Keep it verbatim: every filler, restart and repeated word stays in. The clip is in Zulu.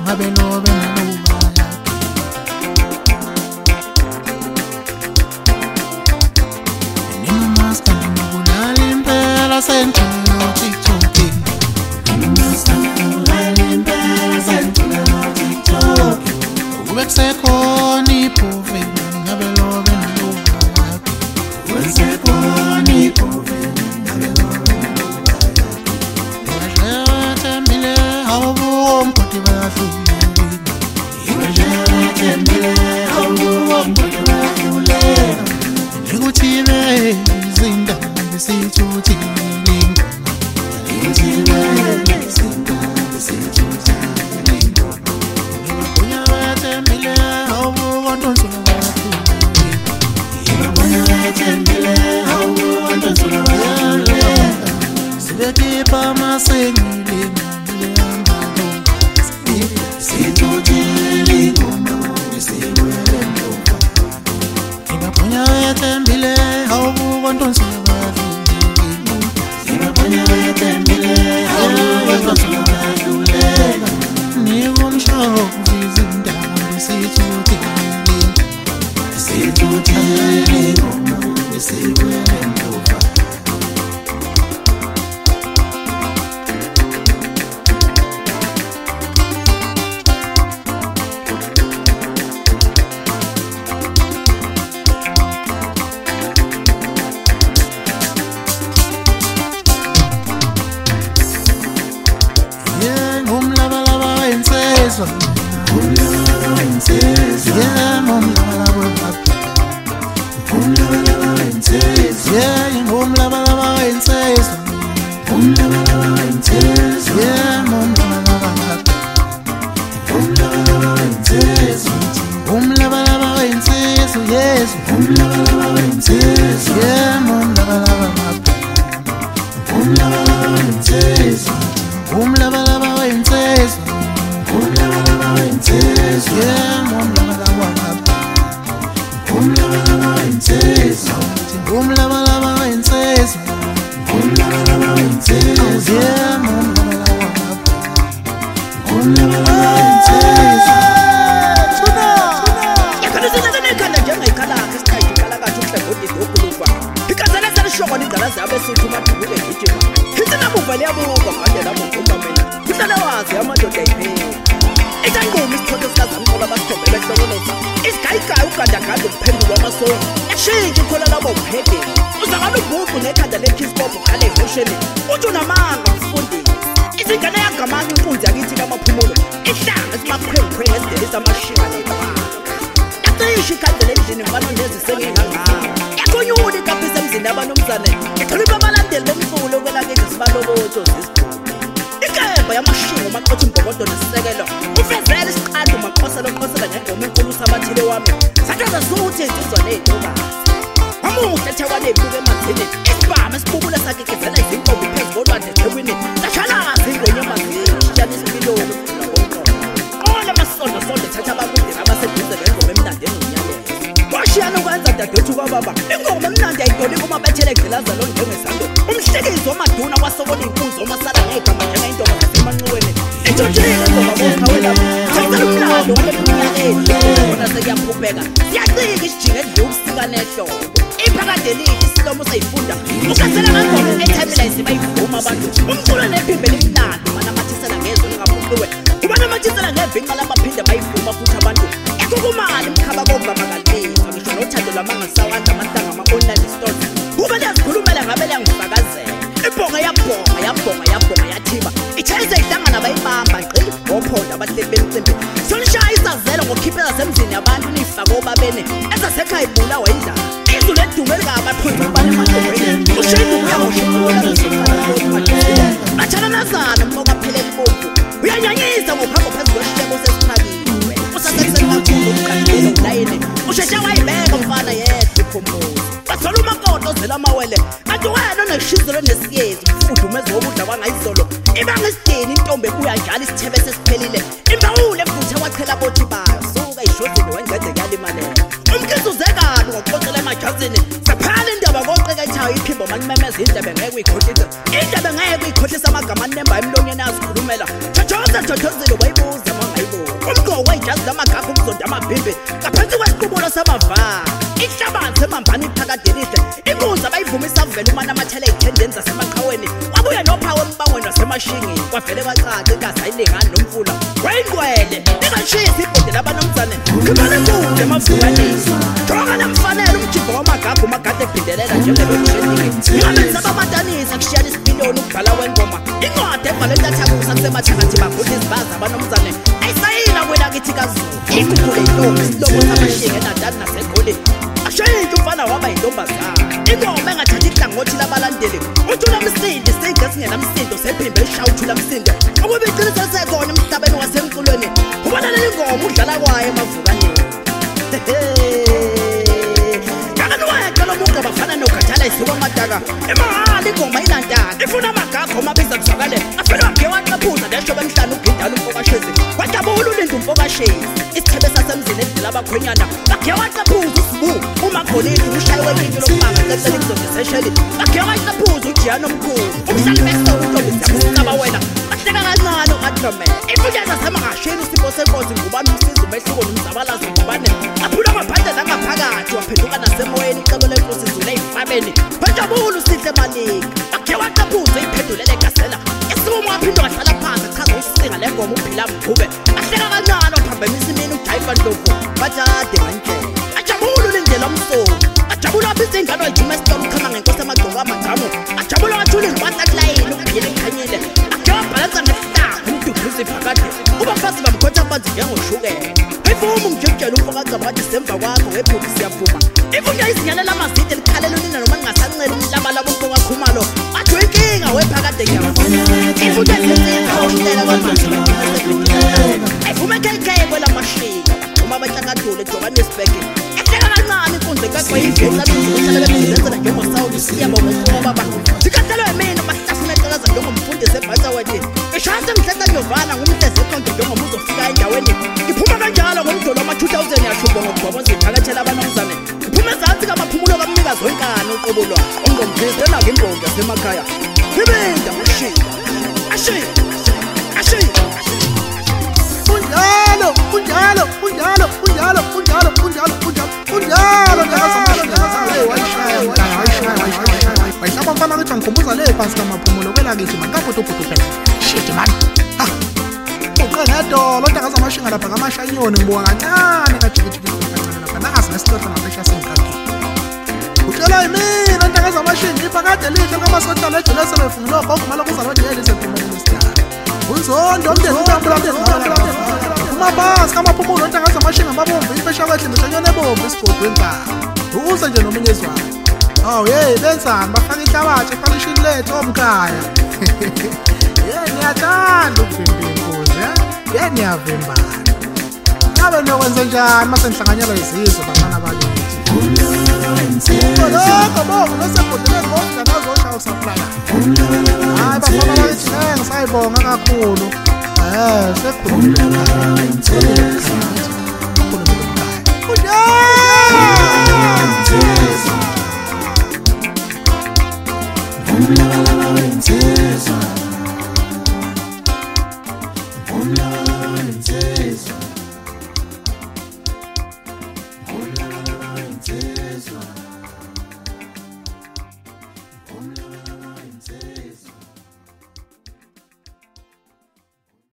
ngabe lobe naluba nina master ngibulala impela senjalo TikTok nina master ngibulala impela senjalo TikTok ube kusekhona iphove ngabe lobe naluba ube kusekhona iphove ngabe lobe Ngikuthile izindaba besithuthile ngikuthile izindaba besithuthile ngibuya wethembile awubuka ntonsulo ngibuya wethembile awubuka ntonsulo sibekhipha amasengile sithuthile ingoma esiwele ntomba ngibabona wethembile awubuka ntonsulo ngibabona wethembile awubuka ntonsulo badluleka nikumshovu izindaba besithuthile sithuthile ingoma esiwele ntomba Umlabalaba wensizwa yeah umlabalaba umlabalaba wensizwa yeah umlabalaba wensizwa umlabalaba wensizwa yeah umlabalaba wensizwa umlabalaba wensizwa yes umlabalaba wensizwa yeah umlabalaba wensizwa umlabalaba wensizwa umlabalaba wensizwa yeah umlabalaba wensizwa umlabalaba wensizwa umlabalaba wensizwa yeah umlabalaba wensizwa tuna yakana sina nekhanda njengayikhala isitayile ikhala kathi uhlebodi dokulukwa ikazana selishoko ningala zabe sithu maduke ngijima isina muvale yabuka ngade labo ngomamela uhlala wazi amadoda yiphela Itangoma isithoto sikazamqola basithobele kuhlolonza isigayigaya ugandaganda ukuphendula amasongo eshintshe ikhola labo umhede uzakala ubuqu nekhanda lekhiskop ukhale emotion uthi unamanga mfundisi izingane yagamanga inkunzi yakithi kamaphumulo ihlanga simakhwekhwe ngesideli samashinga nekhaya yacisha ikhandela endlini mfana nezisengenganganga yakhonyula ikapisa emzini abanomzane ixhulipha abalandeli bomculo kwelakithi sibalobotho zisikhulu ikemba yamashingo maqothi imbokodo nesisekelo ufezela isiqando maqosela oqosela ngengoma enkulu sabathile wami sathaza suthi insizwa nezintobasi wamuhle thekwane ebuke emanzini isibhama esibubule sakekezela izinkomo phezu kolwandle ethekwini sashalaza ingxenye emanzini tshana isipiloko nabonqondo qola amasondo sonde thatha abakude abaseduze ngengoma emnandi enonyalelo washiyana ukwenza dadethu kwababa ingoma emnandi ayidoli kuma bethele gqilaza lo njengesando umhlekizo wamaduna wasobona inkunzi omasala ngegama njengayindoda zasemanxiweni ethotshile ingoma bokhawela thatha umlando walephumlakeni bona sekuyaphupheka siyacika isijinge edle ukusika nehlobo iphakadelihle isilomo sayifunda ukhathela ngengoma ethembela isibayivuma abantu umculo nephimbe limnandi banamathisela ngezwe lingaphuqiwe ubanamathisela ngevinqa lamaphinde bayivuma futhi abantu ekukumali mkhaba kogama kalisa ngisho nothando lwamangasawanda amantanga ama-online stores kuba liyazikhulumela ngabe liyangifakazela ibhonga yabhonga yabhonga yabhonga yathiba ithayise ihlangana bayibamba ngqi ngophondo abahleli bemicimbi solishaya isazelo ngokhiphela semzini yabantu nifake obabene ezasekhaya ibulawa indaba izulu edume likabaphunzi ubane emadongweni ushinda ukuyamushiula batshana nazana mfoka pheleli bovu uyanyanyisa ngophapho phezu kwesishebo sesiphakiwe usasesenakakhulu umqanqile ulayini usheshe wayibeka mfana yedwa iphumuza bathola umakoto ozela amawele kanti wena oneshizelo nesiyezi mfudumeza wokudla kwangayizolo ibanga isideni intombi ebuya njalo isithebe sesiphelile imbawule emfuthe wachela bothi bayo suka ishozini wengcede kuyalimalela umkhizi uzekani ngokuxoxela emajazini sephala indaba koqeka ithayo iphimbo manimemeza indebe ngeke uyikhohlise indebe ngeke uyikhohlise amagama anemba emlonyeni azikhulumela thothoza thothozile wayibuza mangayibuza umgqoko wayijazi lamagaga umzonda amabhimbi ngaphansi kwesiqubulo samavara ihlabathi emambani iphakadelide inkunzi abayivumisa vele umana amathela ey'thendeni zasemaqhaweni wabuya nophawu embangweni wasemashingini kwavele kwacaca inkazi ayilingani nomfula wayingqwele ingashisi ibhode labanomzane khimane kude emavukaneni jonga namfanele umjimbo wamagaga umagade ebhindelela njengelokisheningi ingamenza abamatanisa kushiyana isipiliyoni ukubhala wengoma incwadi ebhalwe entathakusa kusemathakathi bagula izibazi abanomzane ayisayina kwela kithi kazulu ikhuphule intombi isilobo samashinga enadani nasegoli ashayintsha umfana waba yintombazana ingoma engathathi ihlangothi labalandeli uthula msindi seyingesingenamsindo sephimbe lishawa uthula msindi ukuba iqiniso lisekhona emhlabeni wasemculweni ubalalela ingoma udlala kwayo emavukaneni yakaniwayaqala omunga bafana nokhathala isuka amadaka emahali ingoma inantaka ifuna amagaga omabiza kuzwakale afele wage waqephuza leshobe emhlanu ugidala umfokashezi wajabula ulinda umfokashezi isithebe sasemzini edlela abakhwenyana wage waqephuza usibu umagolide umshayi welinki lokubanga ececela ikuzondisesheli wage waqephuza ujiyana omkhulu umhlali besontombi ziyakusicaba wena ahleka kancane u-adroman ifunyana samangashini isipho senkosi ngubani umsizi umehluko nomzabalazo ngubane aphula amaphandle nangaphakathi waphenduka nasemoyeni icebo lenkosi izule ey'fabeni bajabula usihle maningi wage waqephuza iphendulele gasela isumo waphinde wahlala phansi achaza usinga lengoma uphila mkhube ahleka kancane waphambemisa imini ujayiva ndlovu bajade ngandlela ajabula ulindela umsoli ajabula apha izingane wayijuma esitolo uchama ngenkosi amagcoka amajamu ajabula wathula ingibasa kulayini ukuphila ekhanyile ake wabhalansa ngesihlangu umduduza ivakade ubafazi bamkhotha abanzi njengoshukela ivuma umjekujela umfokacaba wathi semva kwakho ngebhuki siyavuma ivunya izinyalela amazide likhalela unina noma ningasancela umhlaba labo umfokakhumalo wathi wenkinga wephakade ngiyavuma ivunya izinkinga awuhlela kwamanzi ivume ekhayikhaye kwela mashinga uma abahlakadule ejohannesburg ehleka kancane inkunzi ekaqwayivelaluusalebebenzenzela njengosawuli siyabonga umfoka baba zikatelwe mina bahlafuna ecakaza njengomfundisi ebhasaweni ishayase mhleca nyovana ngumhlezekhondo njengoba uzofika endaweni iphuma kanjalo ngomdolo wama-two thousand yashubwa ngokugobonza ithakathela abanomzane iphuma ezansi kamaphumulo kamnikazi wenkani uqobulwa ongomphezela-ke imbongi yasemakhaya ibinda ashinga ashinga ashinga Kunjalo, kunjalo, kunjalo, kunjalo, kunjalo, kunjalo, kunjalo, kunjalo, njalo wayishaya mntana wayishaya wayishaya wayihlaba mfana ukuthi angikhumbuza le phansi kamaphumulo kwela kithi mani kafutufutu phela shit man ha uqe ngedolo ontanga zamashinga lapha kamashanyoni ngibuka kancane kajikijiki kancane lapha nangasi nesixoxa ngaphesha sengikaki utshela yimina ontanga zamashinga iphakade lihle kamasotha lejele selefungile ogogo maloku uzalwa jele sephumelele isidala unzondo umndeni umbambulambeni umabhasi kamaphumulo ontanga zamashinga amabomvu impesha kwehle mishanyone ebomvu isigodwe enkaba uze nje nomunye ezwayo awu yeyi benzani bafaka ihlabathi efanishini lethu omkhaya ye niyathanda ukuvimba inkunzi ye niyavimbana ngabe niyokwenze njani mase nihlanganyelwa izizwe bangana bakithi lokho bovu nosebhodeleni bofudanazoshaya usaplaya hayi bafana bakithi e ngisayibonga kakhulu um sekhulumile Umlaba laba wensizwa Umlaba